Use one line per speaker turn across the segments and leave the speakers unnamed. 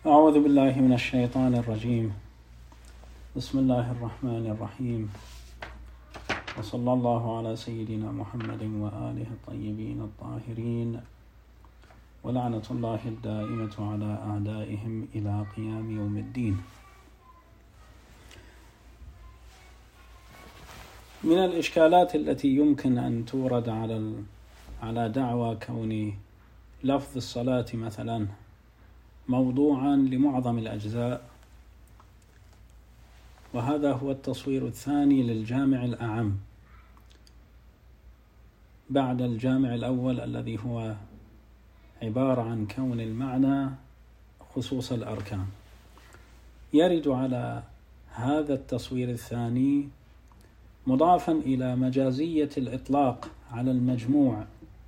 أعوذ بالله من الشيطان الرجيم. بسم الله الرحمن الرحيم، وصلى الله على سيدنا محمد وآله الطيبين الطاهرين، ولعنة الله الدائمة على أعدائهم إلى قيام يوم الدين. من الإشكالات التي يمكن أن تورد على دعوى كون لفظ الصلاة مثلا موضوعا لمعظم الأجزاء، وهذا هو التصوير الثاني للجامع الأعم بعد الجامع الأول الذي هو عبارة عن كون المعنى خصوص الأركان. يرد على هذا التصوير الثاني مضافا إلى مجازية الإطلاق على المجموع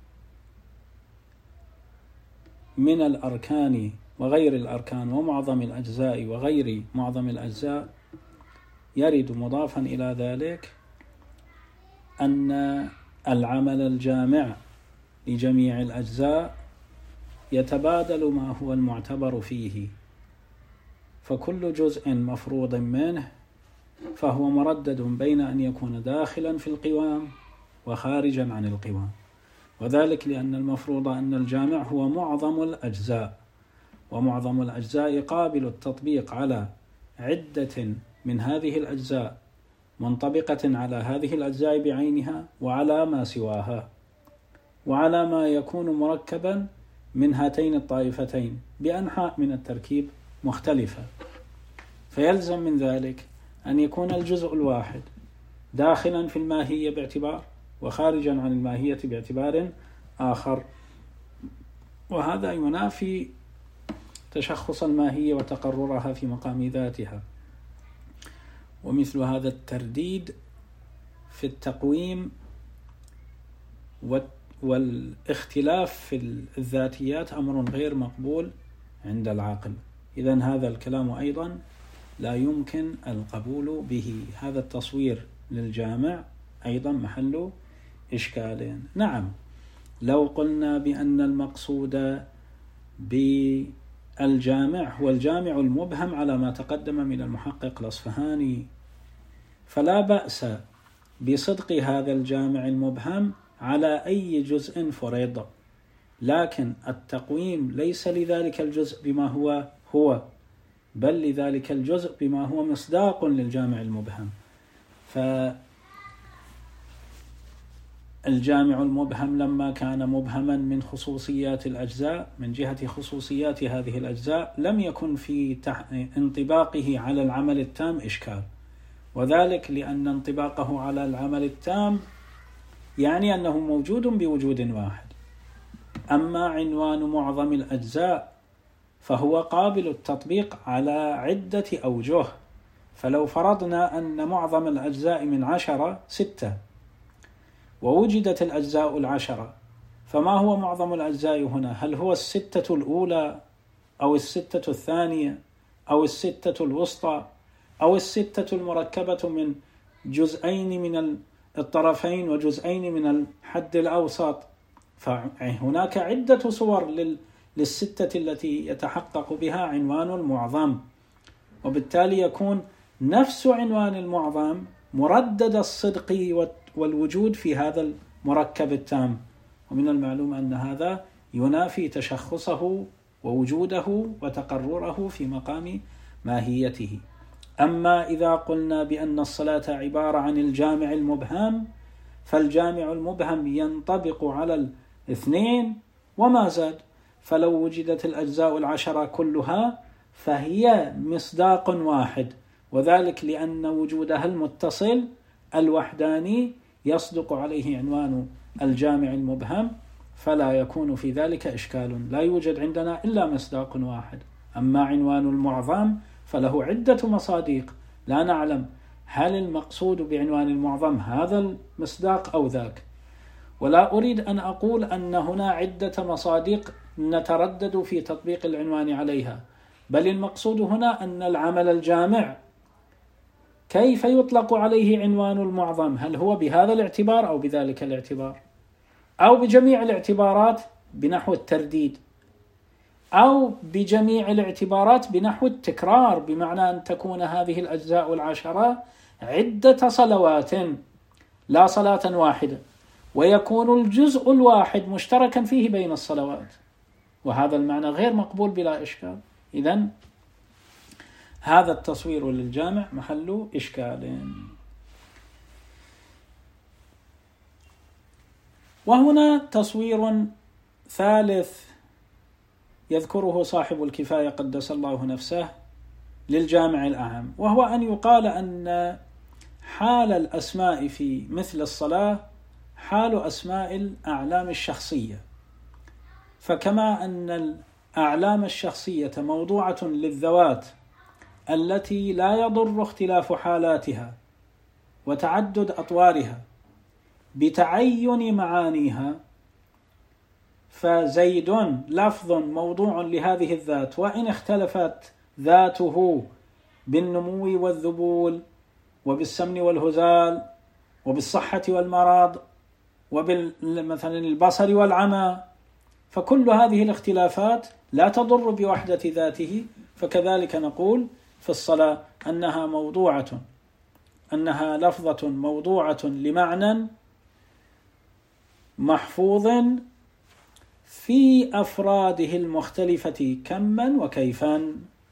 من الأركان وغير الأركان ومعظم الأجزاء وغير معظم الأجزاء، يرد مضافا إلى ذلك أن العمل الجامع لجميع الأجزاء يتبادل ما هو المعتبر فيه، فكل جزء مفروض منه فهو مردد بين أن يكون داخلا في القوام وخارجا عن القوام، وذلك لأن المفروض أن الجامع هو معظم الأجزاء، ومعظم الأجزاء قابل التطبيق على عدة من هذه الأجزاء منطبقة على هذه الأجزاء بعينها وعلى ما سواها وعلى ما يكون مركبا من هاتين الطائفتين بأنحاء من التركيب مختلفة. فيلزم من ذلك أن يكون الجزء الواحد داخلا في الماهية باعتبار وخارجا عن الماهية باعتبار آخر، وهذا ينافي تشخص الماهية وتقررها في مقام ذاتها. ومثل هذا الترديد في التقويم والاختلاف في الذاتيات أمر غير مقبول عند العاقل، إذن هذا الكلام أيضا لا يمكن القبول به. هذا التصوير للجامع أيضا محل إشكال. نعم، لو قلنا بأن المقصود بالجامع هو الجامع المبهم على ما تقدم من المحقق الأصفهاني، فلا بأس بصدق هذا الجامع المبهم على أي جزء فرض، لكن التقويم ليس لذلك الجزء بما هو بل لذلك الجزء بما هو مصداق للجامع المبهم. فالجامع المبهم لما كان مبهما من خصوصيات الأجزاء، من جهة خصوصيات هذه الأجزاء، لم يكن في انطباقه على العمل التام إشكال، وذلك لأن انطباقه على العمل التام يعني أنه موجود بوجود واحد. أما عنوان معظم الأجزاء فهو قابل التطبيق على عدة أوجه، فلو فرضنا أن معظم الأجزاء من 10 6 ووجدت الأجزاء 10، فما هو معظم الأجزاء هنا؟ هل هو 6 الأولى أو 6 الثانية أو 6 الوسطى أو 6 المركبة من جزئين من الطرفين وجزئين من الحد الأوسط؟ فهناك عدة صور للستة التي يتحقق بها عنوان المعظم، وبالتالي يكون نفس عنوان المعظم مردد الصدق والوجود في هذا المركب التام، ومن المعلوم أن هذا ينافي تشخصه ووجوده وتقرره في مقام ماهيته. أما إذا قلنا بأن الصلاة عبارة عن الجامع المبهم، فالجامع المبهم ينطبق على 2 وما زاد، فلو وجدت الأجزاء 10 كلها فهي مصداق واحد، وذلك لأن وجودها المتصل الوحداني يصدق عليه عنوان الجامع المبهم، فلا يكون في ذلك إشكال، لا يوجد عندنا إلا مصداق واحد. أما عنوان المعظم فله عدة مصاديق، لا نعلم هل المقصود بعنوان المعظم هذا المصداق أو ذاك، ولا أريد أن أقول أن هنا عدة مصاديق نتردد في تطبيق العنوان عليها، بل المقصود هنا أن العمل الجامع كيف يطلق عليه عنوان المعظم؟ هل هو بهذا الاعتبار أو بذلك الاعتبار أو بجميع الاعتبارات بنحو الترديد؟ أو بجميع الاعتبارات بنحو التكرار، بمعنى أن تكون هذه الأجزاء العشرة عدة صلوات لا صلاة واحدة، ويكون الجزء الواحد مشتركا فيه بين الصلوات، وهذا المعنى غير مقبول بلا إشكال. إذن هذا التصوير للجامع محل إشكال. وهنا تصوير ثالث يذكره صاحب الكفاية قدس الله نفسه للجامع الأعم، وهو أن يقال أن حال الأسماء في مثل الصلاة حال أسماء الأعلام الشخصية، فكما أن الأعلام الشخصية موضوعة للذوات التي لا يضر اختلاف حالاتها وتعدد أطوارها بتعين معانيها، فزيد لفظ موضوع لهذه الذات، وإن اختلفت ذاته بالنمو والذبول وبالسمن والهزال وبالصحة والمرض وبالمثلا البصر والعمى، فكل هذه الاختلافات لا تضر بوحدة ذاته. فكذلك نقول في الصلاة أنها لفظة موضوعة لمعنى محفوظ في أفراده المختلفة كما وكيفا،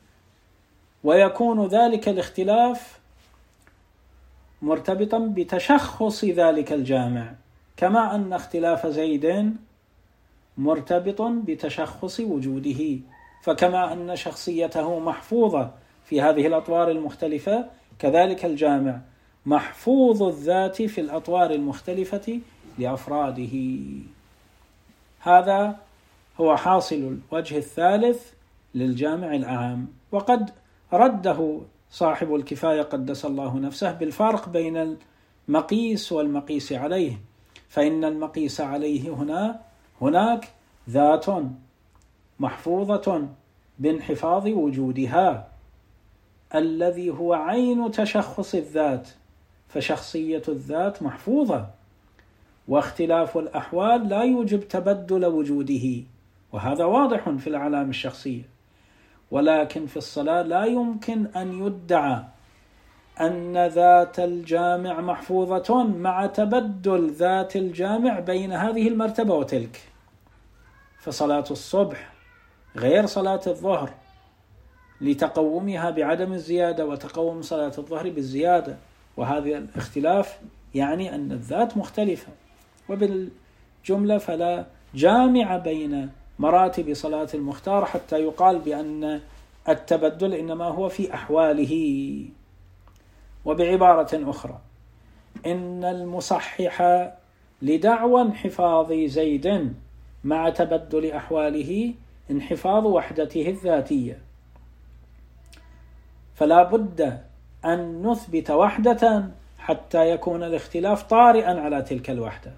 ويكون ذلك الاختلاف مرتبطا بتشخص ذلك الجامع، كما أن اختلاف زيد مرتبط بتشخص وجوده، فكما أن شخصيته محفوظة في هذه الأطوار المختلفة، كذلك الجامع محفوظ الذات في الأطوار المختلفة لأفراده. هذا هو حاصل الوجه الثالث للجامع الأعم، وقد رده صاحب الكفاية قدس الله نفسه بالفرق بين المقيس والمقيس عليه، فإن المقيس عليه هناك ذات محفوظة بانحفاظ وجودها الذي هو عين تشخص الذات، فشخصية الذات محفوظة، واختلاف الأحوال لا يوجب تبدل وجوده، وهذا واضح في الأعلام الشخصية. ولكن في الصلاة لا يمكن أن يدعى أن ذات الجامع محفوظة مع تبدل ذات الجامع بين هذه المرتبة وتلك، فصلاة الصبح غير صلاة الظهر لتقومها بعدم الزيادة، وتقوم صلاة الظهر بالزيادة، وهذا الاختلاف يعني أن الذات مختلفة. وبالجملة فلا جامع بين مراتب صلاة المختار حتى يقال بأن التبدل إنما هو في أحواله. وبعبارة أخرى، إن المصحح لدعوى انحفاظ زيد مع تبدل أحواله انحفاظ وحدته الذاتية، فلا بد أن نثبت وحدة حتى يكون الاختلاف طارئا على تلك الوحدة.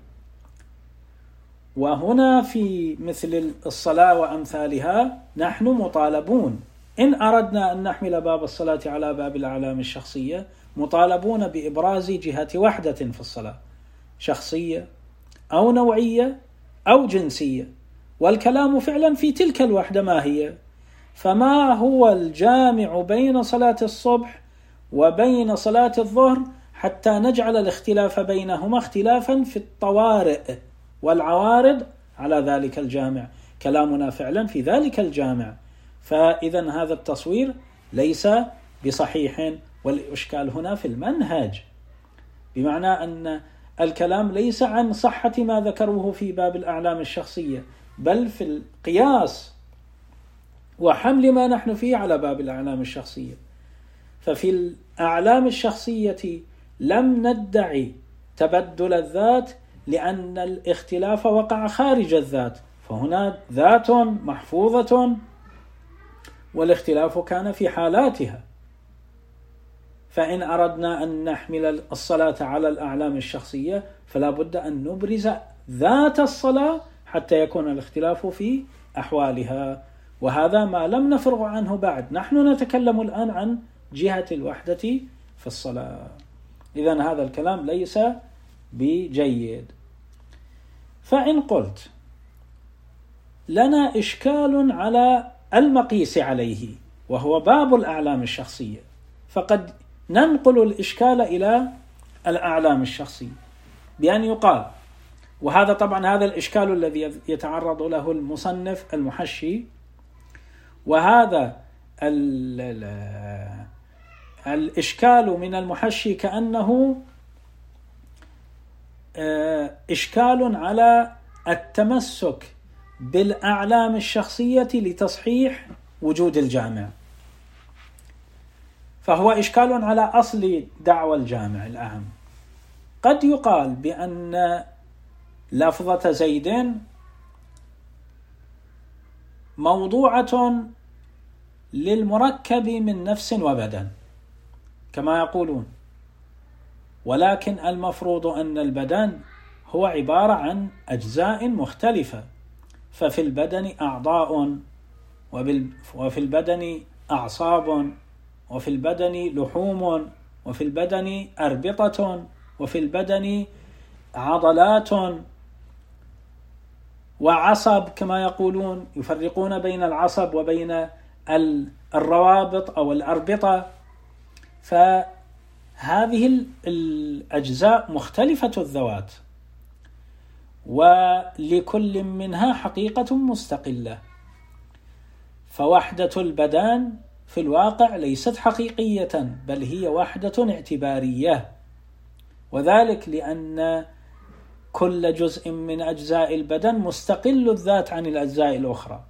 وهنا في مثل الصلاة وأمثالها نحن مطالبون، إن أردنا أن نحمل باب الصلاة على باب الأعلام الشخصية، مطالبون بإبراز جهة وحدة في الصلاة، شخصية أو نوعية أو جنسية، والكلام فعلا في تلك الوحدة ما هي. فما هو الجامع بين صلاة الصبح وبين صلاة الظهر حتى نجعل الاختلاف بينهما اختلافا في الطوارئ والعوارض على ذلك الجامع؟ كلامنا فعلا في ذلك الجامع. فإذا هذا التصوير ليس بصحيح، والإشكال هنا في المنهج، بمعنى أن الكلام ليس عن صحة ما ذكروه في باب الأعلام الشخصية، بل في القياس وحمل ما نحن فيه على باب الأعلام الشخصية. ففي الأعلام الشخصية لم ندعي تبدل الذات لأن الاختلاف وقع خارج الذات، فهنا ذات محفوظة والاختلاف كان في حالاتها. فإن أردنا أن نحمل الصلاة على الأعلام الشخصية فلا بد أن نبرز ذات الصلاة حتى يكون الاختلاف في أحوالها، وهذا ما لم نفرغ عنه بعد. نحن نتكلم الآن عن جهة الوحدة في الصلاة. إذن هذا الكلام ليس بجيد. فإن قلت لنا إشكال على المقيس عليه وهو باب الأعلام الشخصية، فقد ننقل الإشكال إلى الأعلام الشخصية بأن يقال، وهذا طبعا هذا الإشكال الذي يتعرض له المصنف المحشي، وهذا الإشكال من المحشي كأنه إشكال على التمسك بالأعلام الشخصية لتصحيح وجود الجامع، فهو إشكال على أصل دعوى الجامع الأهم. قد يقال بأن لفظة زيد موضوعة للمركب من نفس وبدن كما يقولون، ولكن المفروض أن البدن هو عبارة عن أجزاء مختلفة، ففي البدن أعضاء، وفي البدن أعصاب، وفي البدن لحوم، وفي البدن أربطة، وفي البدن عضلات وعصب كما يقولون، يفرقون بين العصب وبين الروابط أو الأربطة. فهذه الأجزاء مختلفة الذوات، ولكل منها حقيقة مستقلة، فوحدة البدن في الواقع ليست حقيقية، بل هي وحدة اعتبارية، وذلك لأن كل جزء من أجزاء البدن مستقل الذات عن الأجزاء الأخرى.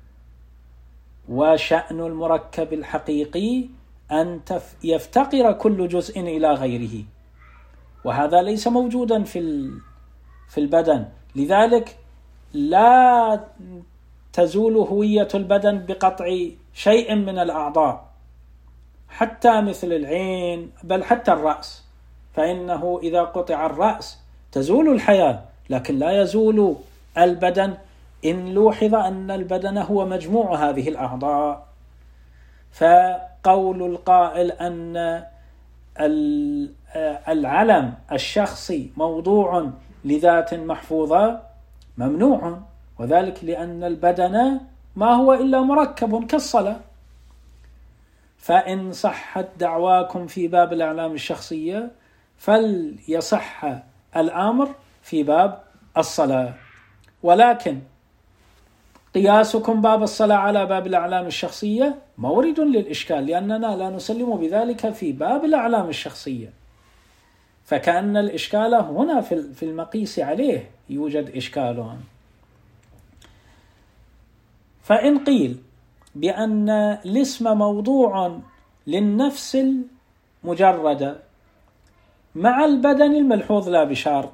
وشأن المركب الحقيقي أن يفتقر كل جزء إلى غيره، وهذا ليس موجودا في البدن، لذلك لا تزول هوية البدن بقطع شيء من الأعضاء، حتى مثل العين، بل حتى الرأس، فإنه إذا قطع الرأس تزول الحياة، لكن لا يزول البدن إن لوحظ أن البدن هو مجموع هذه الأعضاء. فقول القائل أن العلم الشخصي موضوع لذات محفوظة ممنوع، وذلك لأن البدن ما هو إلا مركب كالصلاة. فإن صحت دعواكم في باب الأعلام الشخصية فليصح الأمر في باب الصلاة، ولكن قياسكم باب الصلاة على باب الأعلام الشخصية مورد للإشكال، لأننا لا نسلم بذلك في باب الأعلام الشخصية، فكأن الإشكال هنا في المقيس عليه يوجد إشكال. فإن قيل بأن الاسم موضوع للنفس المجردة مع البدن الملحوظ لا بشرط،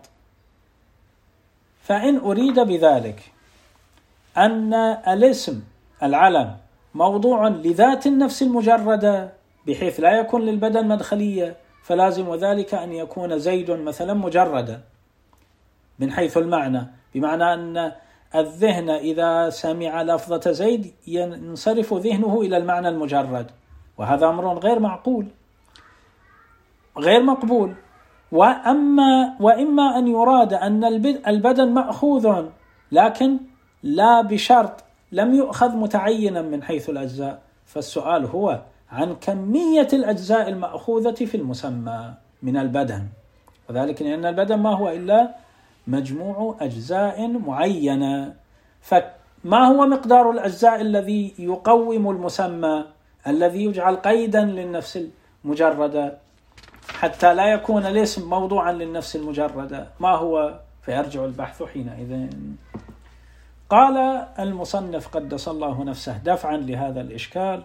فإن أريد بذلك أن الاسم العلم موضوع لذات النفس المجردة بحيث لا يكون للبدن مدخلية، فلازم ذلك أن يكون زيد مثلا مجردة من حيث المعنى، بمعنى أن الذهن إذا سمع لفظة زيد ينصرف ذهنه إلى المعنى المجرد، وهذا أمر غير معقول غير مقبول. وإما أن يراد أن البدن مأخوذ لكن لا بشرط، لم يؤخذ متعينا من حيث الأجزاء، فالسؤال هو عن كمية الأجزاء المأخوذة في المسمى من البدن، وذلك لأن البدن ما هو إلا مجموع أجزاء معينة، فما هو مقدار الأجزاء الذي يقوم المسمى الذي يجعل قيدا للنفس المجردة حتى لا يكون الاسم موضوعا للنفس المجردة، ما هو؟ فيرجع البحث حينئذ. قال المصنف قدس الله نفسه دفعا لهذا الإشكال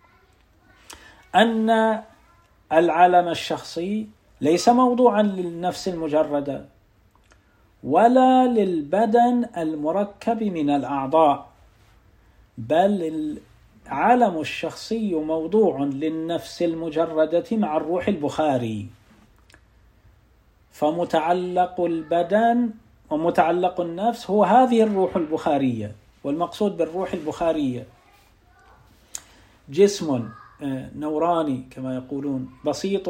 أن العلم الشخصي ليس موضوعا للنفس المجردة ولا للبدن المركب من الأعضاء، بل العلم الشخصي موضوع للنفس المجردة مع الروح البخاري، فمتعلق البدن ومتعلق النفس هو هذه الروح البخارية، والمقصود بالروح البخارية جسم نوراني كما يقولون بسيط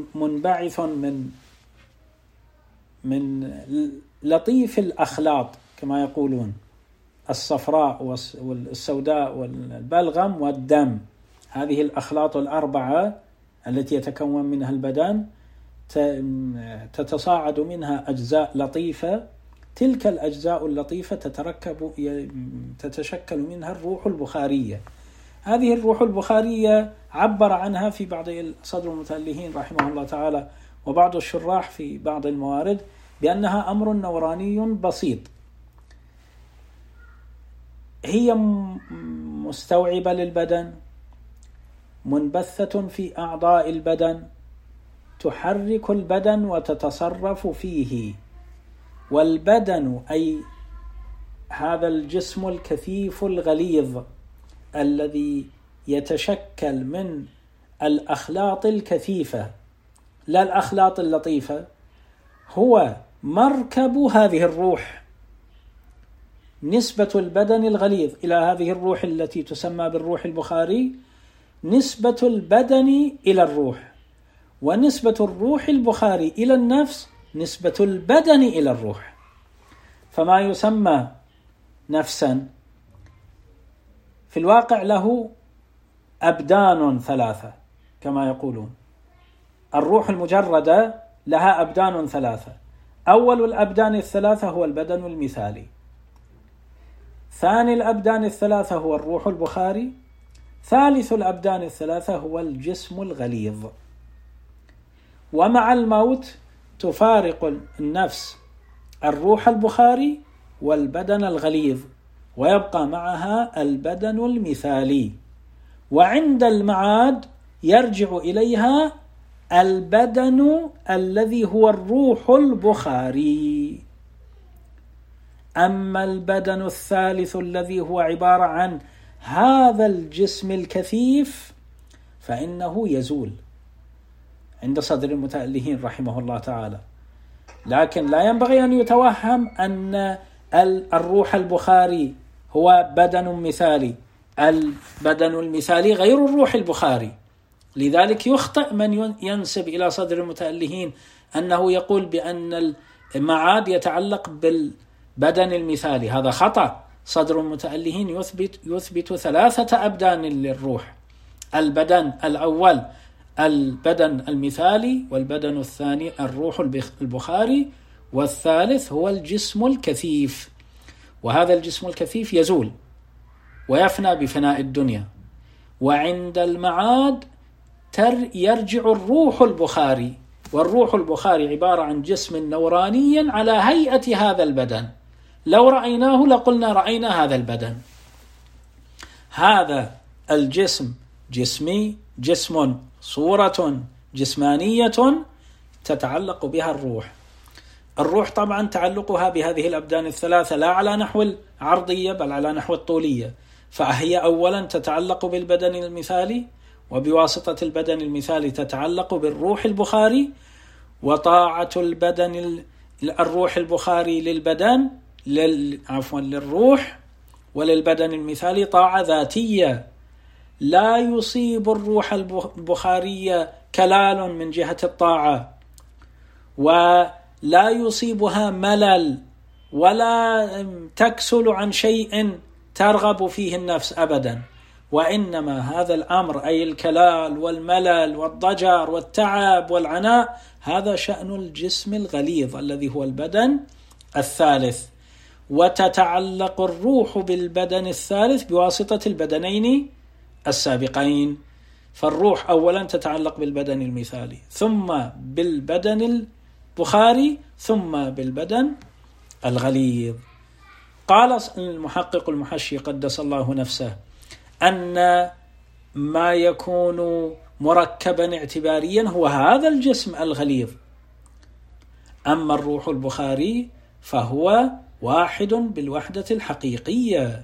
منبعث من لطيف الأخلاط كما يقولون، الصفراء والسوداء والبلغم والدم، هذه الأخلاط الأربعة التي يتكون منها البدن تتصاعد منها أجزاء لطيفة، تلك الأجزاء اللطيفة تتشكل منها الروح البخارية. هذه الروح البخارية عبر عنها في بعض صدر المتألهين رحمه الله تعالى وبعض الشراح في بعض الموارد بأنها أمر نوراني بسيط، هي مستوعبة للبدن، منبثة في أعضاء البدن، تحرك البدن وتتصرف فيه. والبدن أي هذا الجسم الكثيف الغليظ الذي يتشكل من الأخلاط الكثيفة لا الأخلاط اللطيفة، هو مركب هذه الروح. نسبة البدن الغليظ إلى هذه الروح التي تسمى بالروح البخاري نسبة البدن إلى الروح، ونسبة الروح البخاري إلى النفس نسبة البدن إلى الروح. فما يسمى نفسا في الواقع له أبدان ثلاثة كما يقولون. الروح المجردة لها أبدان ثلاثة، أول الأبدان الثلاثة هو البدن المثالي، ثاني الأبدان الثلاثة هو الروح البخاري، ثالث الأبدان الثلاثة هو الجسم الغليظ. ومع الموت تفارق النفس الروح البخاري والبدن الغليظ، ويبقى معها البدن المثالي، وعند المعاد يرجع إليها البدن الذي هو الروح البخاري. أما البدن الثالث الذي هو عبارة عن هذا الجسم الكثيف فإنه يزول عند صدر المتألهين رحمه الله تعالى. لكن لا ينبغي أن يتوهم أن الروح البخاري هو بدن مثالي، البدن المثالي غير الروح البخاري. لذلك يخطئ من ينسب إلى صدر المتألهين أنه يقول بأن المعاد يتعلق بالبدن المثالي، هذا خطأ. صدر المتألهين يثبت ثلاثة أبدان للروح: البدن الأول البدن المثالي، والبدن الثاني الروح البخاري، والثالث هو الجسم الكثيف. وهذا الجسم الكثيف يزول ويفنى بفناء الدنيا، وعند المعاد يرجع الروح البخاري، والروح البخاري عبارة عن جسم نوراني على هيئة هذا البدن، لو رأيناه لقلنا رأينا هذا البدن. هذا الجسم جسمي، جسم صورة جسمانية تتعلق بها الروح. الروح طبعا تعلقها بهذه الأبدان الثلاثة لا على نحو العرضية بل على نحو الطولية، فهي أولا تتعلق بالبدن المثالي، وبواسطة البدن المثالي تتعلق بالروح البخاري، وطاعة البدن الروح البخاري للبدن للروح وللبدن المثالي طاعة ذاتية، لا يصيب الروح البخارية كلال من جهة الطاعة، ولا يصيبها ملل، ولا تكسل عن شيء ترغب فيه النفس أبدا. وإنما هذا الأمر أي الكلال والملل والضجر والتعب والعناء هذا شأن الجسم الغليظ الذي هو البدن الثالث، وتتعلق الروح بالبدن الثالث بواسطة البدنين السابقين. فالروح أولا تتعلق بالبدن المثالي، ثم بالبدن البخاري، ثم بالبدن الغليظ. قال المحقق المحشي قدس الله نفسه أن ما يكون مركبا اعتباريا هو هذا الجسم الغليظ، أما الروح البخاري فهو واحد بالوحدة الحقيقية.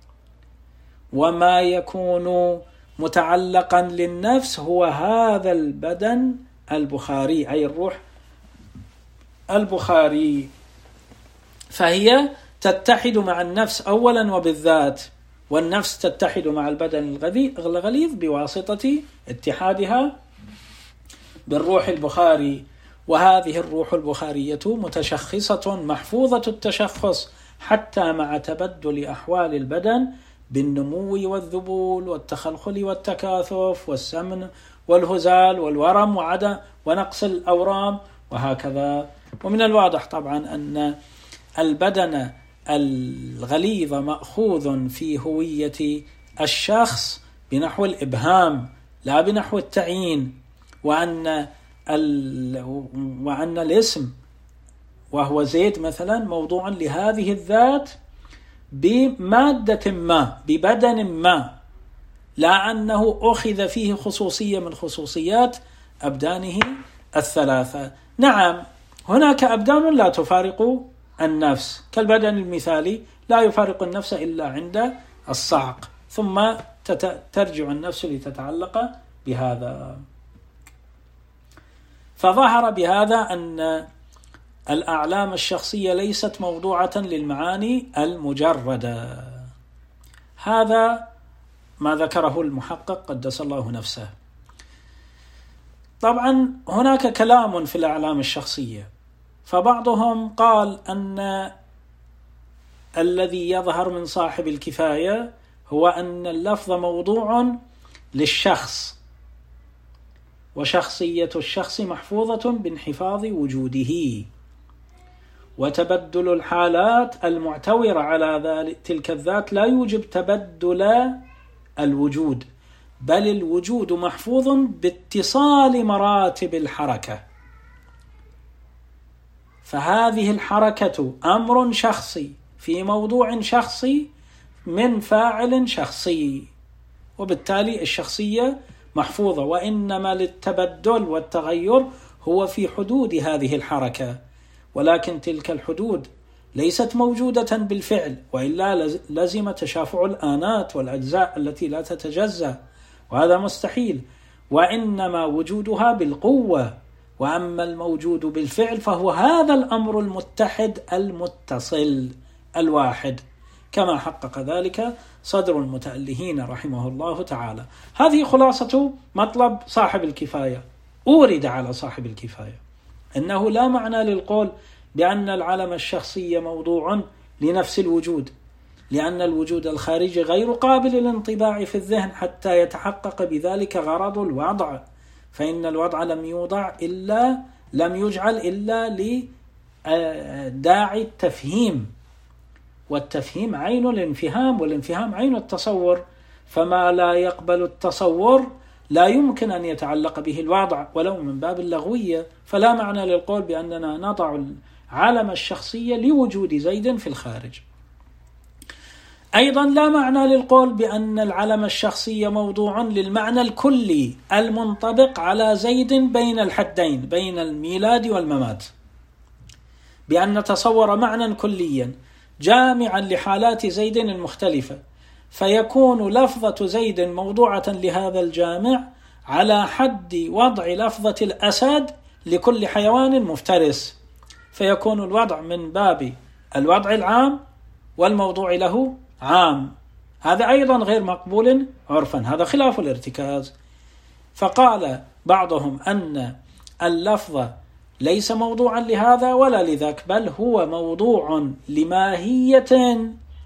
وما يكون متعلقا للنفس هو هذا البدن البخاري أي الروح البخاري، فهي تتحد مع النفس أولا وبالذات، والنفس تتحد مع البدن الغليظ بواسطة اتحادها بالروح البخاري. وهذه الروح البخارية متشخصة محفوظة التشخص حتى مع تبدل أحوال البدن بالنمو والذبول والتخلخل والتكاثف والسمن والهزال والورم ونقص الأورام وهكذا. ومن الواضح طبعا أن البدن الغليظ مأخوذ في هوية الشخص بنحو الإبهام لا بنحو التعيين، وأن الاسم وهو زيد مثلا موضوع لهذه الذات بمادة ما ببدن ما، لا أنه أخذ فيه خصوصية من خصوصيات أبدانه الثلاثة. نعم هناك أبدان لا تفارق النفس، كالبدن المثالي لا يفارق النفس إلا عند الصعق، ثم ترجع النفس لتتعلق بهذا. فظهر بهذا أن الأعلام الشخصية ليست موضوعة للمعاني المجردة. هذا ما ذكره المحقق قدس الله نفسه. طبعا هناك كلام في الأعلام الشخصية، فبعضهم قال أن الذي يظهر من صاحب الكفاية هو أن اللفظ موضوع للشخص، وشخصية الشخص محفوظة بانحفاظ وجوده، وتبدل الحالات المعتورة على تلك الذات لا يوجب تبدل الوجود، بل الوجود محفوظ باتصال مراتب الحركة. فهذه الحركة أمر شخصي في موضوع شخصي من فاعل شخصي، وبالتالي الشخصية محفوظة، وإنما للتبدل والتغير هو في حدود هذه الحركة، ولكن تلك الحدود ليست موجودة بالفعل، وإلا لزم تشافع الآنات والأجزاء التي لا تتجزأ، وهذا مستحيل، وإنما وجودها بالقوة. وأما الموجود بالفعل فهو هذا الأمر المتحد المتصل الواحد، كما حقق ذلك صدر المتألهين رحمه الله تعالى. هذه خلاصة مطلب صاحب الكفاية. أورد على صاحب الكفاية أنه لا معنى للقول بأن العلم الشخصي موضوع لنفس الوجود، لأن الوجود الخارجي غير قابل للانطباع في الذهن حتى يتحقق بذلك غرض الوضع، فإن الوضع لم يجعل إلا لداعي التفهيم، والتفهيم عين الانفهام، والانفهام عين التصور، فما لا يقبل التصور لا يمكن أن يتعلق به الوضع ولو من باب اللغوية. فلا معنى للقول بأننا نضع العلم الشخصية لوجود زيد في الخارج. أيضا لا معنى للقول بأن العلم الشخصي موضوع للمعنى الكلي المنطبق على زيد بين الحدين، بين الميلاد والممات، بأن نتصور معنى كليا جامعا لحالات زيد المختلفة، فيكون لفظة زيد موضوعة لهذا الجامع على حد وضع لفظة الأسد لكل حيوان مفترس، فيكون الوضع من باب الوضع العام والموضوع له عام. هذا أيضا غير مقبول عرفا، هذا خلاف الارتكاز. فقال بعضهم أن اللفظ ليس موضوعا لهذا ولا لذاك، بل هو موضوع لماهية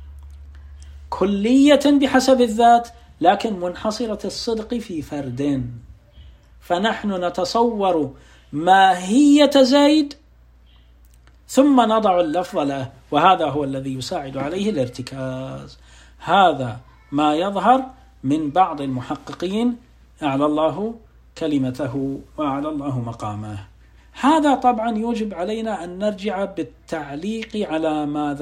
كلية بحسب الذات، لكن منحصرة الصدق في فرد. فنحن نتصور ماهية زيد ثم نضع اللفظ له، وهذا هو الذي يساعد عليه الارتكاز. هذا ما يظهر من بعض المحققين، أعلى الله كلمته وأعلى الله مقامه. هذا طبعا يوجب علينا أن نرجع بالتعليق على ما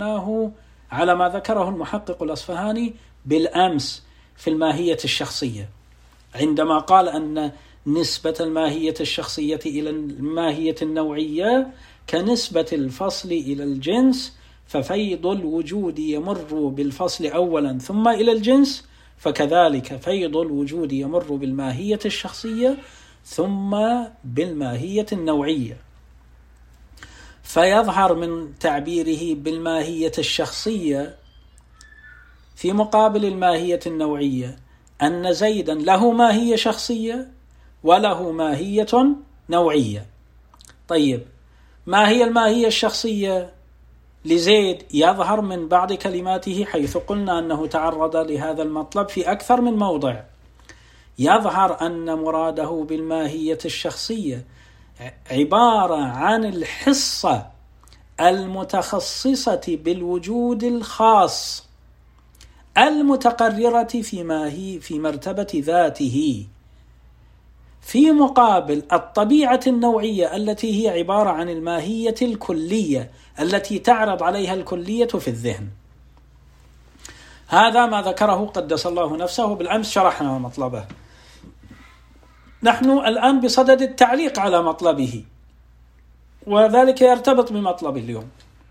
ذكره المحقق الأصفهاني بالأمس في الماهية الشخصية، عندما قال أن نسبة الماهية الشخصية إلى الماهية النوعية كنسبة الفصل إلى الجنس، ففيض الوجود يمر بالفصل أولا ثم إلى الجنس، فكذلك فيض الوجود يمر بالماهية الشخصية ثم بالماهية النوعية. فيظهر من تعبيره بالماهية الشخصية في مقابل الماهية النوعية أن زيدا له ماهية شخصية وله ماهية نوعية. طيب، ما هي الماهية الشخصية؟ لزيد يظهر من بعض كلماته، حيث قلنا أنه تعرض لهذا المطلب في أكثر من موضع. يظهر أن مراده بالماهية الشخصية عبارة عن الحصة المتخصصة بالوجود الخاص المتقررة في مرتبة ذاته، في مقابل الطبيعة النوعية التي هي عبارة عن الماهية الكلية التي تعرض عليها الكلية في الذهن. هذا ما ذكره قدس الله نفسه، بالأمس شرحنا مطلبه. نحن الآن بصدد التعليق على مطلبه، وذلك يرتبط بمطلب اليوم.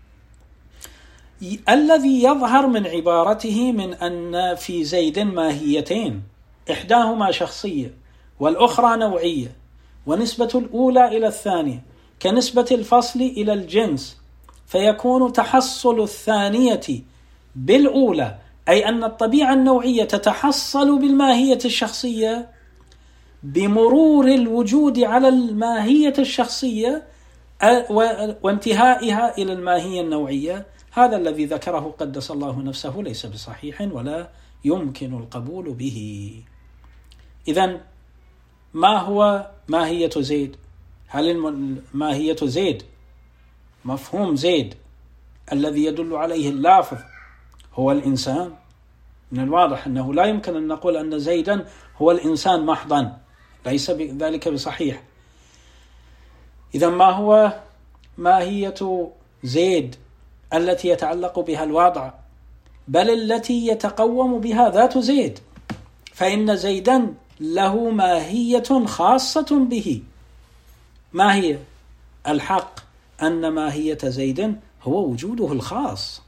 الذي يظهر من عبارته من أن في زيد ماهيتين، إحداهما شخصية والأخرى نوعية، ونسبة الأولى إلى الثانية كنسبة الفصل إلى الجنس، فيكون تحصل الثانية بالأولى، أي أن الطبيعة النوعية تتحصل بالماهية الشخصية بمرور الوجود على الماهية الشخصية وانتهائها إلى الماهية النوعية. هذا الذي ذكره قدس الله نفسه ليس بصحيح ولا يمكن القبول به. إذن ما هو ماهية زيد؟ هل ماهية زيد مفهوم زيد الذي يدل عليه اللافظ هو الإنسان؟ من الواضح أنه لا يمكن أن نقول أن زيدا هو الإنسان محضا، ليس ذلك بصحيح. إذا ما هو ماهية زيد التي يتعلق بها الوضع، بل التي يتقوم بها ذات زيد؟ فإن زيدا له ماهية خاصة به. ما هي؟ الحق أن ماهية زيد هو وجوده الخاص،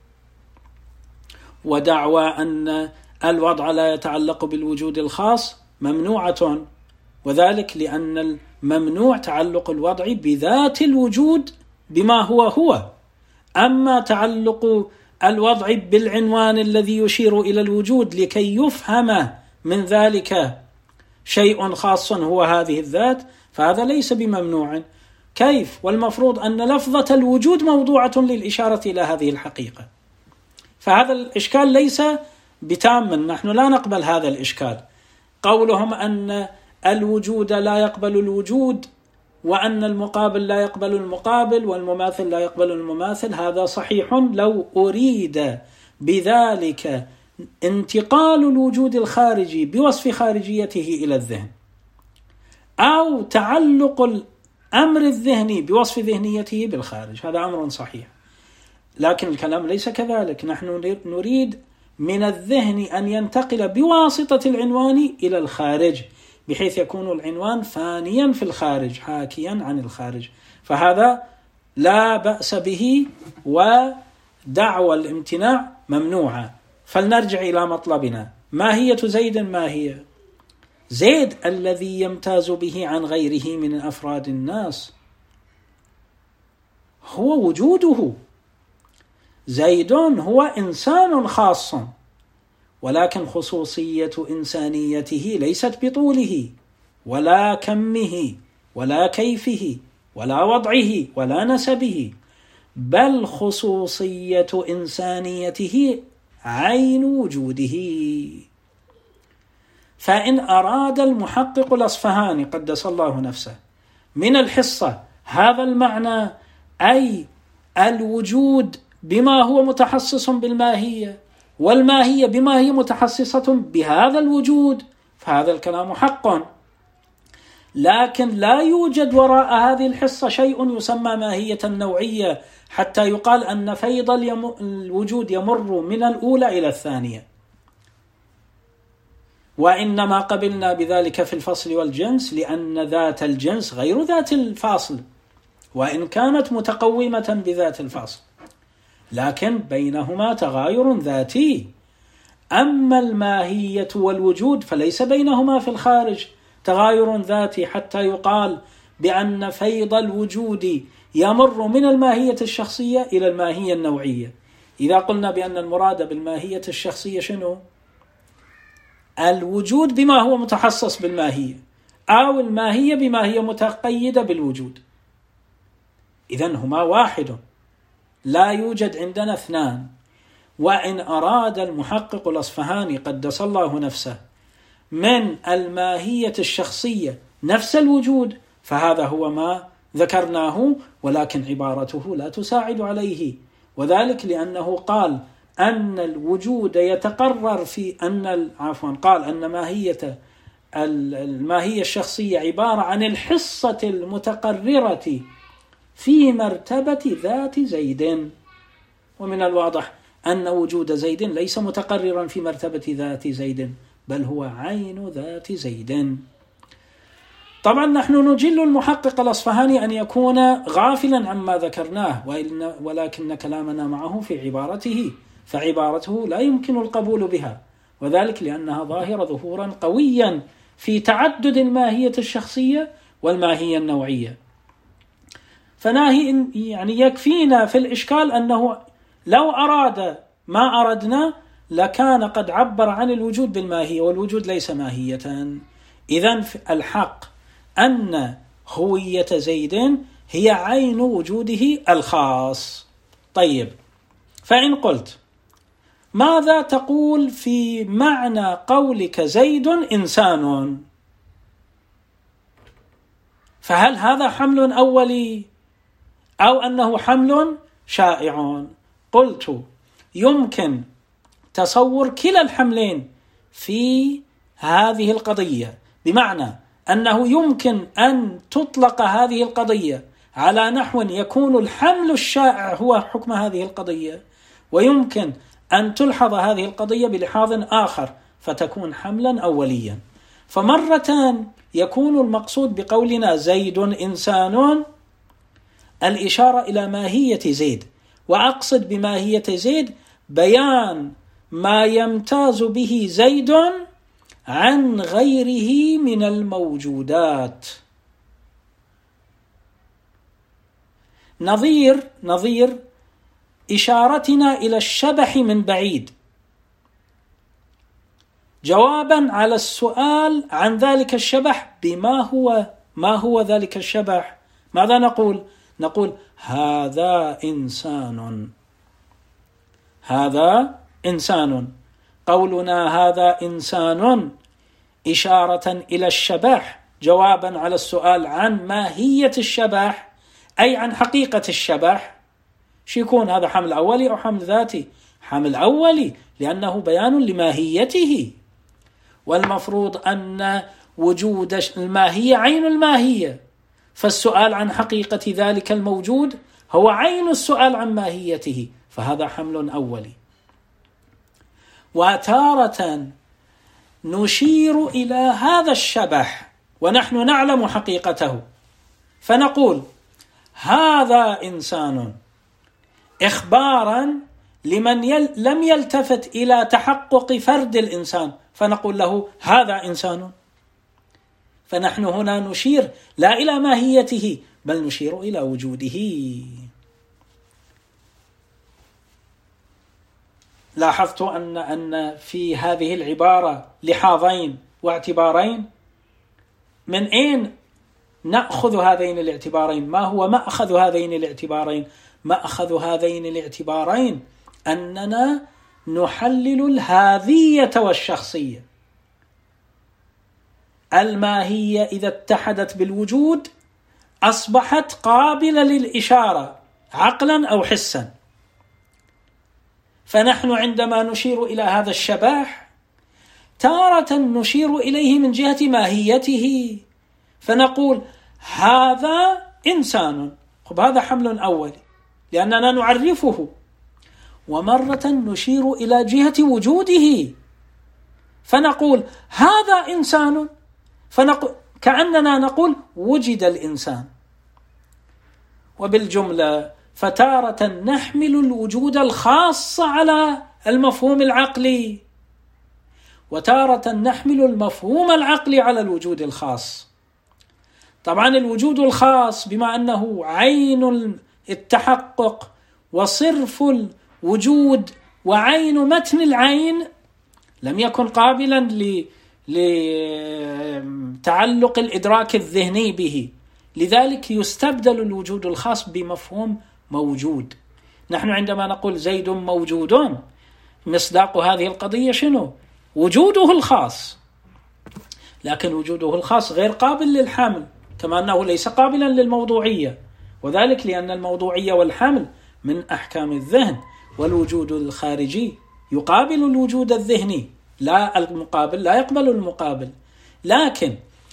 ودعوى أن الوضع لا يتعلق بالوجود الخاص ممنوعة، وذلك لأن الممنوع تعلق الوضع بذات الوجود بما هو. أما تعلق الوضع بالعنوان الذي يشير إلى الوجود لكي يفهم من ذلك شيء خاص هو هذه الذات، فهذا ليس بممنوع. كيف؟ والمفروض أن لفظة الوجود موضوعة للإشارة إلى هذه الحقيقة. فهذا الإشكال ليس بتام، نحن لا نقبل هذا الإشكال. قولهم أن الوجود لا يقبل الوجود، وأن المقابل لا يقبل المقابل، والمماثل لا يقبل المماثل، هذا صحيح لو أريد بذلك انتقال الوجود الخارجي بوصف خارجيته إلى الذهن، أو تعلق الأمر الذهني بوصف ذهنيته بالخارج، هذا أمر صحيح. لكن الكلام ليس كذلك. نحن نريد من الذهن أن ينتقل بواسطة العنوان إلى الخارج، بحيث يكون العنوان فانيا في الخارج حاكيا عن الخارج، فهذا لا بأس به، ودعوى الامتناع ممنوعة. فلنرجع إلى مطلبنا. ماهية زيد ما هي؟ زيد الذي يمتاز به عن غيره من أفراد الناس هو وجوده. زيد هو إنسان خاص، ولكن خصوصية إنسانيته ليست بطوله ولا كمه ولا كيفه ولا وضعه ولا نسبه، بل خصوصية إنسانيته عين وجوده. فإن أراد المحقق الأصفهاني قدس الله نفسه من الحصة هذا المعنى، أي الوجود بما هو متحسس بالماهية، والماهية بما هي متحسسة بهذا الوجود، فهذا الكلام حق. لكن لا يوجد وراء هذه الحصة شيء يسمى ماهية نوعية حتى يقال أن فيض الوجود يمر من الأولى إلى الثانية. وإنما قبلنا بذلك في الفصل والجنس لأن ذات الجنس غير ذات الفاصل، وإن كانت متقومة بذات الفاصل، لكن بينهما تغاير ذاتي. أما الماهية والوجود فليس بينهما في الخارج تغاير ذاتي حتى يقال بأن فيض الوجود يمر من الماهية الشخصية إلى الماهية النوعية. إذا قلنا بأن المراد بالماهية الشخصية شنو؟ الوجود بما هو متحسس بالماهية، أو الماهية بما هي متقيدة بالوجود، إذن هما واحد. لا يوجد عندنا اثنان. وإن أراد المحقق الأصفهاني قدس الله نفسه من الماهية الشخصية نفس الوجود، فهذا هو ما ذكرناه، ولكن عبارته لا تساعد عليه، وذلك لأنه قال أن الوجود يتقرر في قال أن الماهية الشخصية عبارة عن الحصة المتقررة في مرتبة ذات زيد، ومن الواضح أن وجود زيد ليس متقررا في مرتبة ذات زيد، بل هو عين ذات زيد. طبعا نحن نجل المحقق الأصفهاني أن يكون غافلا عما ذكرناه، ولكن كلامنا معه في عبارته، فعبارته لا يمكن القبول بها، وذلك لأنها ظاهرة ظهورا قويا في تعدد الماهية الشخصية والماهية النوعية. يعني يكفينا في الإشكال أنه لو أراد ما أردنا لكان قد عبر عن الوجود بالماهية، والوجود ليس ماهية. إذن الحق أن هوية زيد هي عين وجوده الخاص. طيب، فإن قلت ماذا تقول في معنى قولك زيد إنسان؟ فهل هذا حمل أولي أو أنه حمل شائع؟ قلت يمكن تصور كلا الحملين في هذه القضية، بمعنى أنه يمكن أن تطلق هذه القضية على نحو يكون الحمل الشائع هو حكم هذه القضية، ويمكن أن تلحظ هذه القضية بلحاظ آخر فتكون حملا أوليا. فمرة يكون المقصود بقولنا زيد إنسان الإشارة إلى ماهية زيد، وأقصد بماهية زيد بيان ما يمتاز به زيد عن غيره من الموجودات، نظير إشارتنا إلى الشبح من بعيد جوابا على السؤال عن ذلك الشبح ما هو ذلك الشبح. ماذا نقول هذا إنسان. قولنا هذا إنسان إشارة إلى الشبح جوابا على السؤال عن ماهية الشبح، أي عن حقيقة الشبح. يكون هذا حمل أولي أو حمل ذاتي؟ حمل أولي، لأنه بيان لماهيته، والمفروض أن وجود الماهية عين الماهية، فالسؤال عن حقيقة ذلك الموجود هو عين السؤال عن ماهيته، فهذا حمل أولي. وتارة نشير إلى هذا الشبح ونحن نعلم حقيقته، فنقول هذا إنسان إخبارا لمن لم يلتفت إلى تحقق فرد الإنسان، فنقول له هذا إنسان. فنحن هنا نشير لا إلى ماهيته بل نشير إلى وجوده. لاحظت أن في هذه العبارة لحاظين واعتبارين. من أين نأخذ هذين الاعتبارين؟ ما هو مأخذ هذين الاعتبارين؟ مأخذ هذين الاعتبارين أننا نحلل الهذية والشخصية. الماهية إذا اتحدت بالوجود أصبحت قابلة للإشارة عقلا أو حسا، فنحن عندما نشير إلى هذا الشبح تارة نشير إليه من جهة ماهيته، فنقول هذا إنسان، هذا حمل أولي لأننا نعرفه، ومرة نشير إلى جهة وجوده فنقول هذا إنسان، كأننا نقول وجد الإنسان. وبالجملة فتارة نحمل الوجود الخاص على المفهوم العقلي، وتارة نحمل المفهوم العقلي على الوجود الخاص. طبعا الوجود الخاص بما أنه عين التحقق وصرف الوجود وعين متن العين لم يكن قابلا لتعلق الإدراك الذهني به، لذلك يستبدل الوجود الخاص بمفهوم موجود. نحن عندما نقول زيد موجود، مصداق هذه القضية شنو؟ وجوده الخاص، لكن وجوده الخاص غير قابل للحمل، كما أنه ليس قابلا للموضوعية، وذلك لأن الموضوعية والحمل من أحكام الذهن، والوجود الخارجي يقابل الوجود الذهني، لا المقابل لا يقبل المقابل. لكن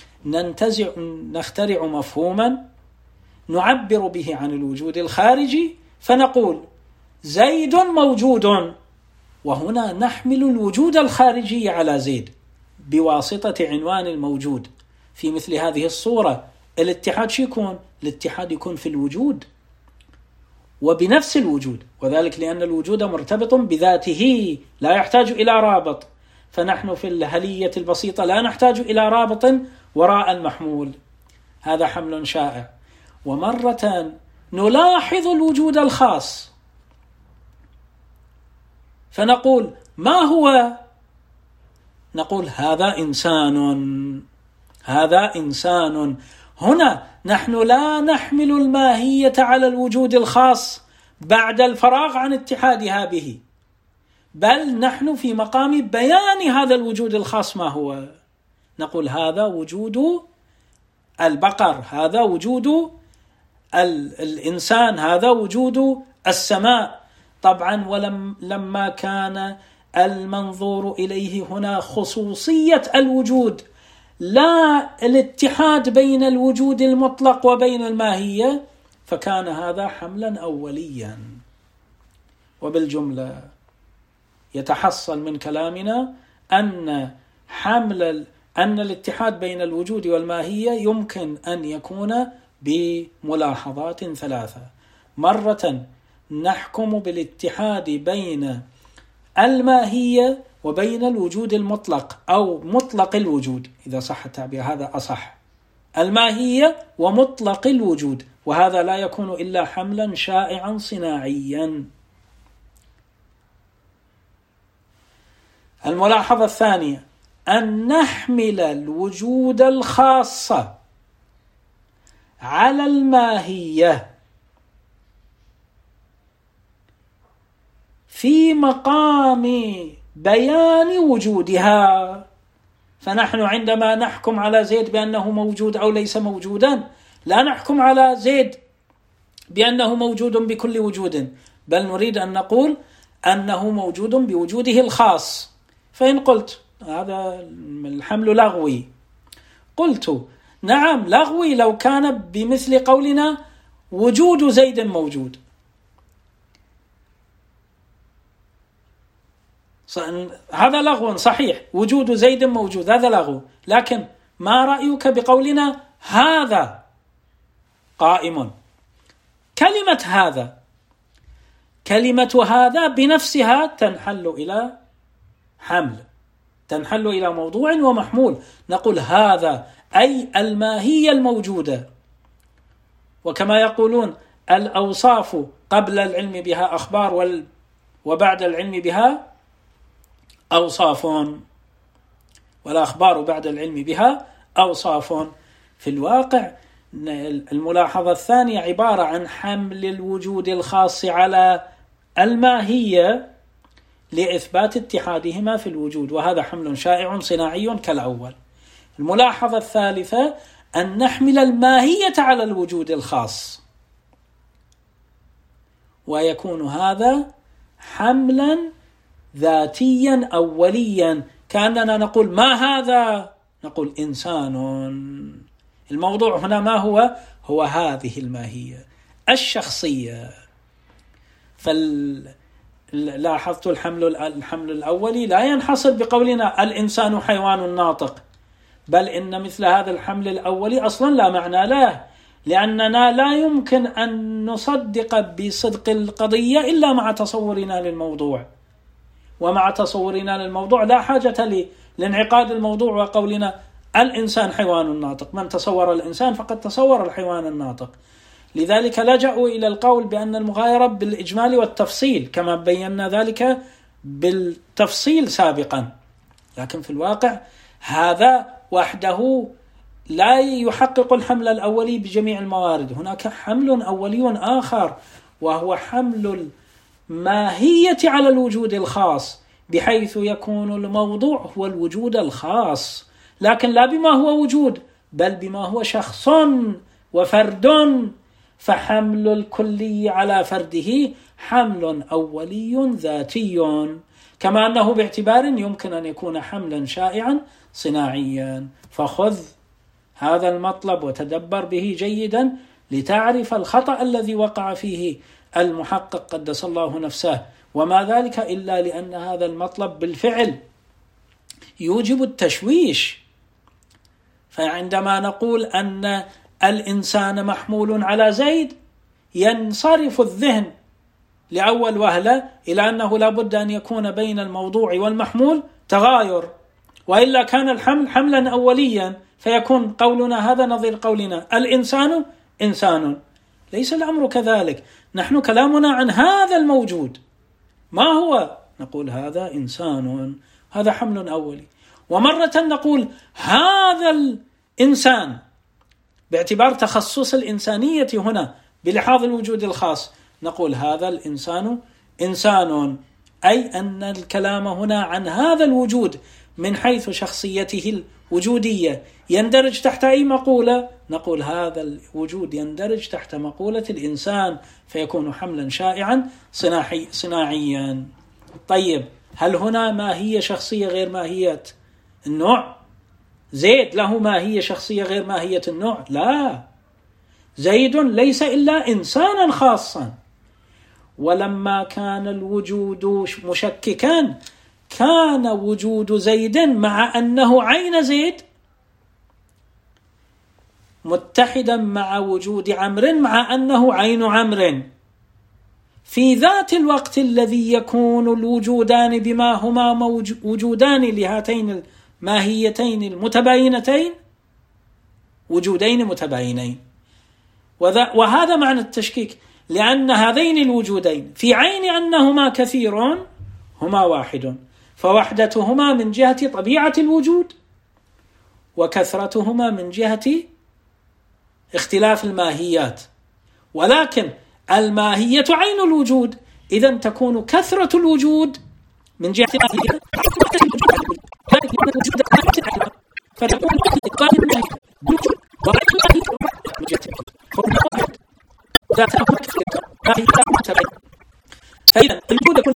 نخترع مفهوما نعبر به عن الوجود الخارجي، فنقول زيد موجود، وهنا نحمل الوجود الخارجي على زيد بواسطة عنوان الموجود. في مثل هذه الصورة الاتحاد شو يكون؟ الاتحاد يكون في الوجود وبنفس الوجود، وذلك لأن الوجود مرتبط بذاته لا يحتاج إلى رابط، فنحن في الهلية البسيطة لا نحتاج إلى رابط وراء المحمول. هذا حمل شائع. ومرة نلاحظ الوجود الخاص فنقول ما هو؟ نقول هذا إنسان، هذا إنسان. هنا نحن لا نحمل الماهية على الوجود الخاص بعد الفراغ عن اتحادها به، بل نحن في مقام بيان هذا الوجود الخاص ما هو. نقول هذا وجود البقر، هذا وجود الإنسان، هذا وجود السماء. طبعا ولما كان المنظور إليه هنا خصوصية الوجود، لا الاتحاد بين الوجود المطلق وبين الماهية، فكان هذا حملا أوليا. وبالجملة يتحصل من كلامنا أن الاتحاد بين الوجود والماهية يمكن أن يكون بملاحظات ثلاثة. مرة نحكم بالاتحاد بين الماهية وبين الوجود المطلق أو مطلق الوجود، إذا صح التعبير هذا أصح، الماهية ومطلق الوجود، وهذا لا يكون إلا حملا شائعا صناعيا. الملاحظة الثانية أن نحمل الوجود الخاص على الماهية في مقام بيان وجودها. فنحن عندما نحكم على زيد بأنه موجود أو ليس موجودا، لا نحكم على زيد بأنه موجود بكل وجود، بل نريد أن نقول أنه موجود بوجوده الخاص. فإن قلت هذا الحمل لغوي، قلت نعم لغوي لو كان بمثل قولنا وجود زيد موجود، هذا لغو صحيح، وجود زيد موجود هذا لغو، لكن ما رأيك بقولنا هذا قائم؟ كلمة هذا بنفسها تنحل إلى حمل، تنحل إلى موضوع ومحمول. نقول هذا أي الماهية الموجودة، وكما يقولون الأوصاف قبل العلم بها أخبار وبعد العلم بها أوصاف، والأخبار بعد العلم بها أوصاف. في الواقع الملاحظة الثانية عبارة عن حمل الوجود الخاص على الماهية لإثبات اتحادهما في الوجود، وهذا حمل شائع صناعي كالأول. الملاحظة الثالثة أن نحمل الماهية على الوجود الخاص، ويكون هذا حملا ذاتيا أوليا، كأننا نقول ما هذا؟ نقول إنسان. الموضوع هنا ما هو؟ هو هذه الماهية الشخصية. لاحظت الحمل الأولي لا ينحصر بقولنا الإنسان حيوان ناطق، بل إن مثل هذا الحمل الأولي أصلا لا معنى له، لأننا لا يمكن أن نصدق بصدق القضية إلا مع تصورنا للموضوع، ومع تصورنا للموضوع لا حاجة لانعقاد الموضوع وقولنا الإنسان حيوان ناطق. من تصور الإنسان فقد تصور الحيوان الناطق. لذلك لجأوا إلى القول بأن المغايرة بالإجمال والتفصيل، كما بينا ذلك بالتفصيل سابقا، لكن في الواقع هذا وحده لا يحقق الحمل الأولي بجميع الموارد. هناك حمل أولي آخر، وهو حمل الماهية على الوجود الخاص، بحيث يكون الموضوع هو الوجود الخاص، لكن لا بما هو وجود، بل بما هو شخص وفرد. فحمل الكلي على فرده حمل أولي ذاتي، كما أنه باعتبار يمكن أن يكون حملا شائعا صناعيا. فخذ هذا المطلب وتدبر به جيدا لتعرف الخطأ الذي وقع فيه المحقق قدس الله نفسه، وما ذلك إلا لأن هذا المطلب بالفعل يوجب التشويش. فعندما نقول أن الإنسان محمول على زيد، ينصرف الذهن لأول وهلة إلى أنه لا بد أن يكون بين الموضوع والمحمول تغاير، وإلا كان الحمل حملا أوليا، فيكون قولنا هذا نظير قولنا الإنسان إنسان. ليس الأمر كذلك، نحن كلامنا عن هذا الموجود. ما هو؟ نقول هذا إنسان، هذا حمل أولي. ومرة نقول هذا الإنسان باعتبار تخصص الإنسانية هنا بلحاظ الوجود الخاص، نقول هذا الإنسان إنسان، أي أن الكلام هنا عن هذا الوجود من حيث شخصيته الوجودية يندرج تحت أي مقولة؟ نقول هذا الوجود يندرج تحت مقولة الإنسان، فيكون حملا شائعا صناعيا. طيب، هل هنا ماهية شخصية غير ماهية النوع؟ زيد له ماهية شخصية غير ماهية النوع؟ لا، زيد ليس إلا إنسانا خاصا. ولما كان الوجود مشككا، كان وجود زيد مع أنه عين زيد متحدا مع وجود عمرو مع أنه عين عمرو، في ذات الوقت الذي يكون الوجودان بما هما وجودان لهاتين الماهيتين المتباينتين وجودين متباينين. وهذا معنى التشكيك، لأن هذين الوجودين في عين أنهما كثيرون هما واحد، فوحدتهما من جهة طبيعة الوجود، وكثرتهما من جهة اختلاف الماهيات. ولكن الماهية عين الوجود، إذن تكون كثرة الوجود من جهة الماهية، فتكون فإذا الوجود يكون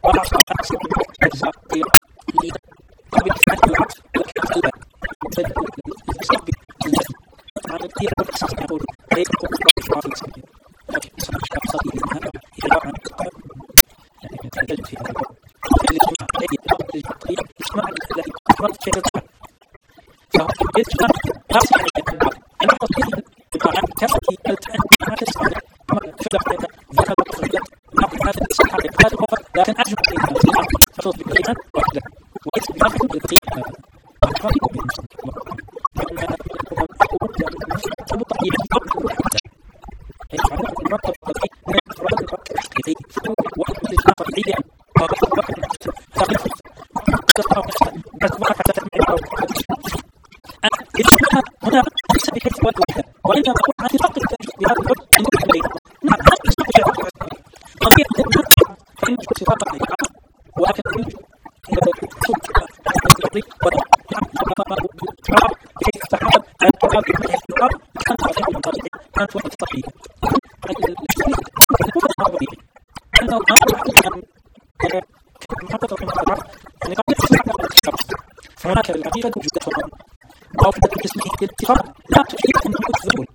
فهناك الحقيقة وجودتها وفدة الجسم الاتفاق لا تفيد أن تكون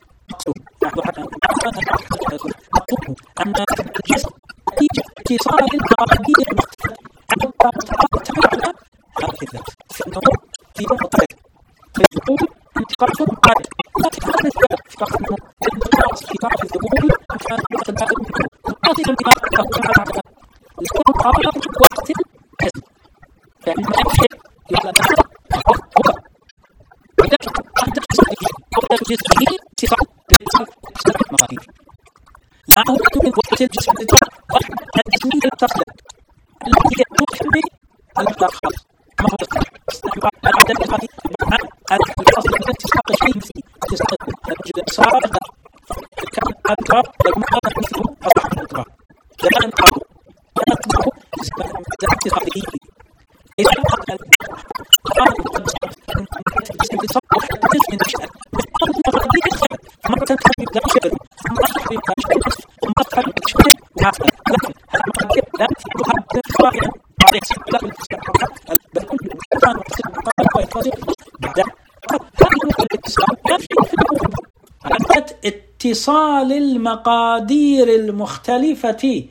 نقول أن الجسم نتيجة اتصال المقادير المختلفة على هذه الذات فإنه في مطلق في الذبول انتقاص مقادر لكن هذا الذات الانتقاص في طرف الذبول كان يعتبر مقاصد الانتقاص يكون مقابل وقت الحزم فإن الأكثر يعلم هو ولذلك عندك قبل جسمه اتصال مقادير لا هو من وقت الجسم الجسم التصل الذي يحمل الأخر كما هو الصحيح العدد الذي الأصل من اتساق شيء مثل اتساق الجسار كان الأدراك المقابل مثله أصبح الأدراك لأن الأدراك اتساقه ليس الحق مرة تحب لا شبه ثم أصبح بها شبه ثم أصبح بها شبه وهكذا لكن هذا المقادير لا تفيدها بإخفاء بعد لا بالاستحقاق بل كل الإنسان وتصل المقابل ويتصل بعد هذه الاتصال لا شيء في الأول اتصال المقادير المختلفة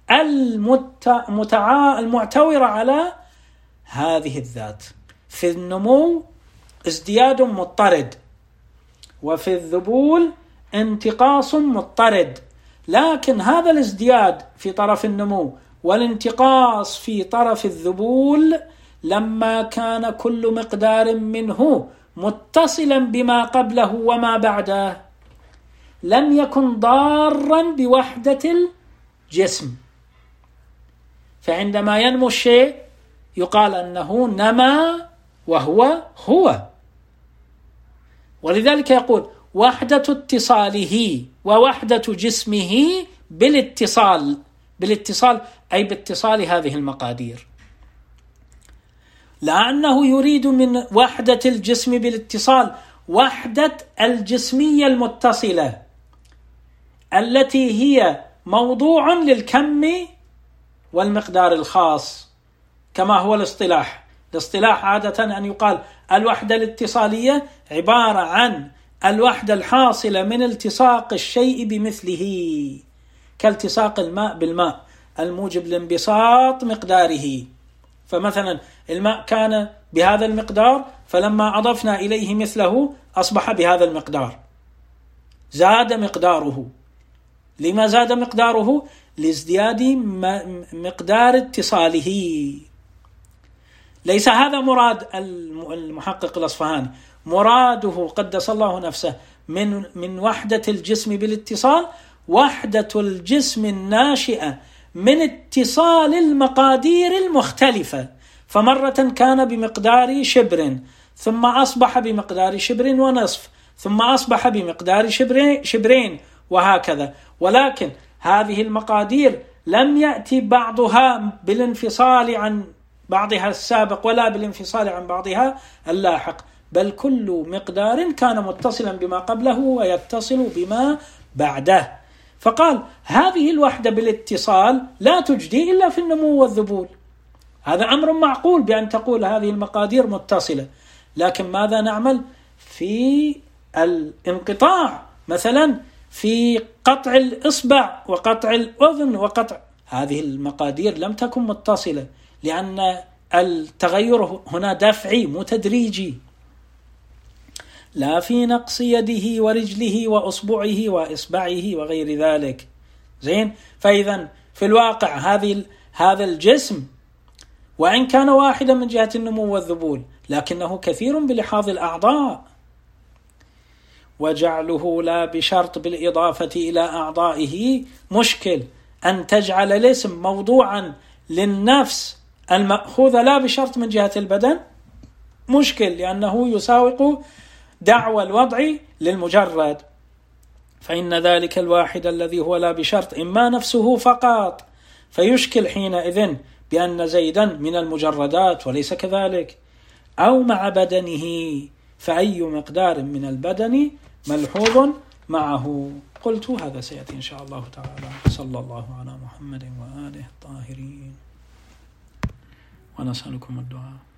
المعتورة على هذه الذات في النمو ازدياد مضطرد وفي الذبول انتقاص مضطرد لكن هذا الازدياد في طرف النمو والانتقاص في طرف الذبول لما كان كل مقدار منه متصلا بما قبله وما بعده لم يكن ضارا بوحدة الجسم فعندما ينمو الشيء يقال أنه نما وهو هو ولذلك يقول وحدة اتصاله ووحدة جسمه بالاتصال أي باتصال هذه المقادير لأنه يريد من وحدة الجسم بالاتصال وحدة الجسمية المتصلة التي هي موضوع للكم والمقدار الخاص كما هو الاصطلاح عادة أن يقال الوحدة الاتصالية عبارة عن الوحدة الحاصلة من التصاق الشيء بمثله كالتصاق الماء بالماء الموجب لانبساط مقداره فمثلا الماء كان بهذا المقدار فلما أضفنا إليه مثله أصبح بهذا المقدار زاد مقداره لما زاد مقداره؟ لازدياد مقدار اتصاله ليس هذا مراد المحقق الأصفهاني مراده قدس الله نفسه من وحدة الجسم بالاتصال وحدة الجسم الناشئة من اتصال المقادير المختلفة فمرة كان بمقدار شبر ثم أصبح بمقدار شبر ونصف ثم أصبح بمقدار شبرين وهكذا ولكن هذه المقادير لم يأتي بعضها بالانفصال عن بعضها السابق ولا بالانفصال عن بعضها اللاحق بل كل مقدار كان متصلا بما قبله ويتصل بما بعده فقال هذه الوحدة بالاتصال لا تجدي إلا في النمو والذبول. هذا أمر معقول بأن تقول هذه المقادير متصلة، لكن ماذا نعمل في الانقطاع؟ مثلا في قطع الإصبع وقطع الأذن وقطع، هذه المقادير لم تكن متصلة، لأن التغير هنا دفعي متدريجي، لا في نقص يده ورجله وأصبعه وإصبعه وغير ذلك. زين، فإذا في الواقع هذا الجسم وإن كان واحدا من جهة النمو والذبول لكنه كثير بلحاظ الأعضاء، وجعله لا بشرط بالإضافة إلى أعضائه مشكل. أن تجعل الاسم موضوعا للنفس المأخوذة لا بشرط من جهة البدن مشكل، لأنه يساوق دعوى الوضع للمجرد، فإن ذلك الواحد الذي هو لا بشرط إما نفسه فقط، فيشكل حينئذ بأن زيدا من المجردات وليس كذلك، أو مع بدنه، فأي مقدار من البدن ملحوظ معه. قلت هذا سيأتي إن شاء الله تعالى. صلى الله على محمد وآله الطاهرين، ونسألكم الدعاء.